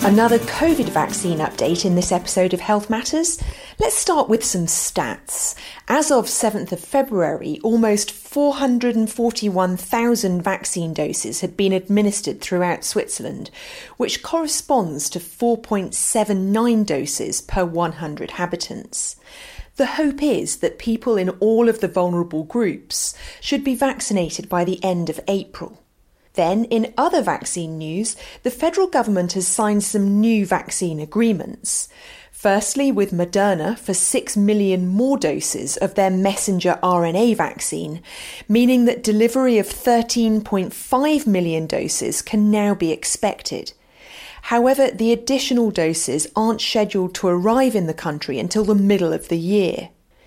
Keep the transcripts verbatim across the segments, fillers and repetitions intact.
Another COVID vaccine update in this episode of Health Matters. Let's start with some stats. As of seventh of February, almost four hundred forty-one thousand vaccine doses had been administered throughout Switzerland, which corresponds to four point seven nine doses per one hundred inhabitants. The hope is that people in all of the vulnerable groups should be vaccinated by the end of April. Then, in other vaccine news, the federal government has signed some new vaccine agreements. Firstly, with Moderna for six million more doses of their messenger R N A vaccine, meaning that delivery of thirteen point five million doses can now be expected. However, the additional doses aren't scheduled to arrive in the country until the middle of the year.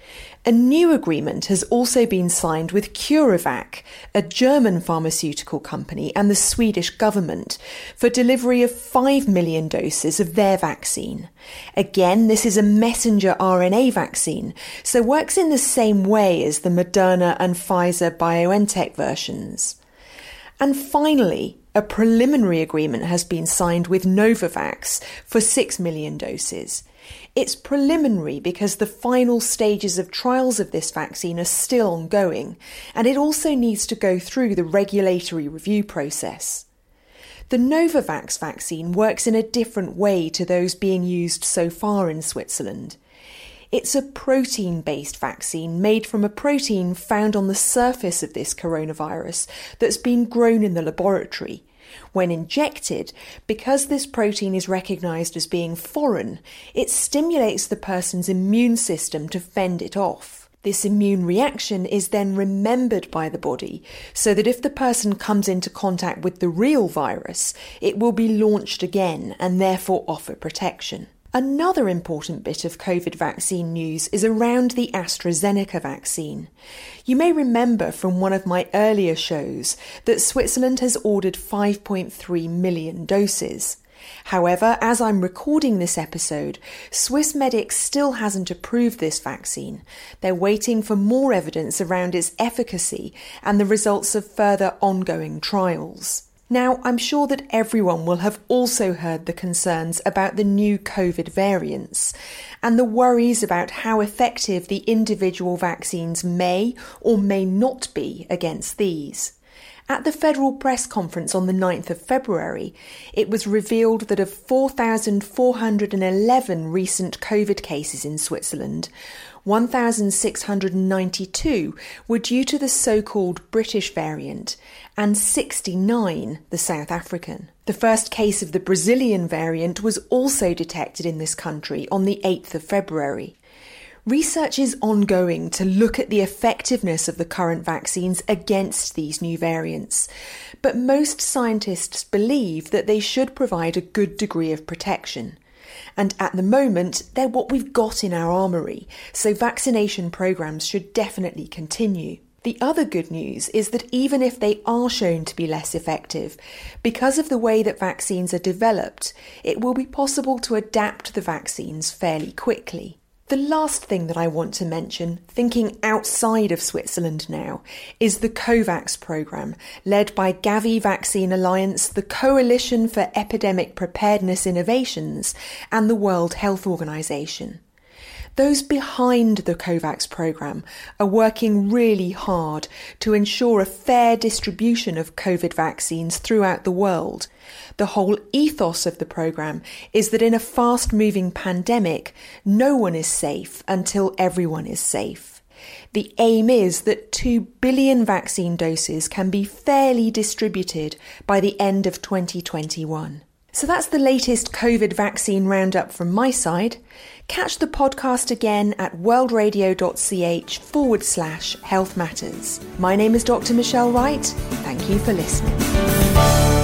A new agreement has also been signed with CureVac, a German pharmaceutical company, and the Swedish government for delivery of five million doses of their vaccine. Again, this is a messenger R N A vaccine, so works in the same way as the Moderna and Pfizer-BioNTech versions. And finally, a preliminary agreement has been signed with Novavax for six million doses. It's preliminary because the final stages of trials of this vaccine are still ongoing, and it also needs to go through the regulatory review process. The Novavax vaccine works in a different way to those being used so far in Switzerland. It's a protein-based vaccine made from a protein found on the surface of this coronavirus that's been grown in the laboratory. When injected, because this protein is recognised as being foreign, it stimulates the person's immune system to fend it off. This immune reaction is then remembered by the body, so that if the person comes into contact with the real virus, it will be launched again and therefore offer protection. Another important bit of COVID vaccine news is around the AstraZeneca vaccine. You may remember from one of my earlier shows that Switzerland has ordered five point three million doses. However, as I'm recording this episode, Swissmedic still hasn't approved this vaccine. They're waiting for more evidence around its efficacy and the results of further ongoing trials. Now, I'm sure that everyone will have also heard the concerns about the new COVID variants and the worries about how effective the individual vaccines may or may not be against these. At the federal press conference on the ninth of February, it was revealed that of four thousand four hundred eleven recent COVID cases in Switzerland, one thousand six hundred ninety-two were due to the so-called British variant and sixty-nine the South African. The first case of the Brazilian variant was also detected in this country on the eighth of February. Research is ongoing to look at the effectiveness of the current vaccines against these new variants, but most scientists believe that they should provide a good degree of protection. And at the moment, they're what we've got in our armoury, so vaccination programmes should definitely continue. The other good news is that even if they are shown to be less effective, because of the way that vaccines are developed, it will be possible to adapt the vaccines fairly quickly. The last thing that I want to mention, thinking outside of Switzerland now, is the COVAX programme, led by Gavi Vaccine Alliance, the Coalition for Epidemic Preparedness Innovations, and the World Health Organization. Those behind the COVAX programme are working really hard to ensure a fair distribution of COVID vaccines throughout the world. The whole ethos of the programme is that in a fast-moving pandemic, no one is safe until everyone is safe. The aim is that two billion vaccine doses can be fairly distributed by the end of twenty twenty-one. So that's the latest COVID vaccine roundup from my side. Catch the podcast again at worldradio.ch forward slash health matters. My name is Doctor Michelle Wright. Thank you for listening.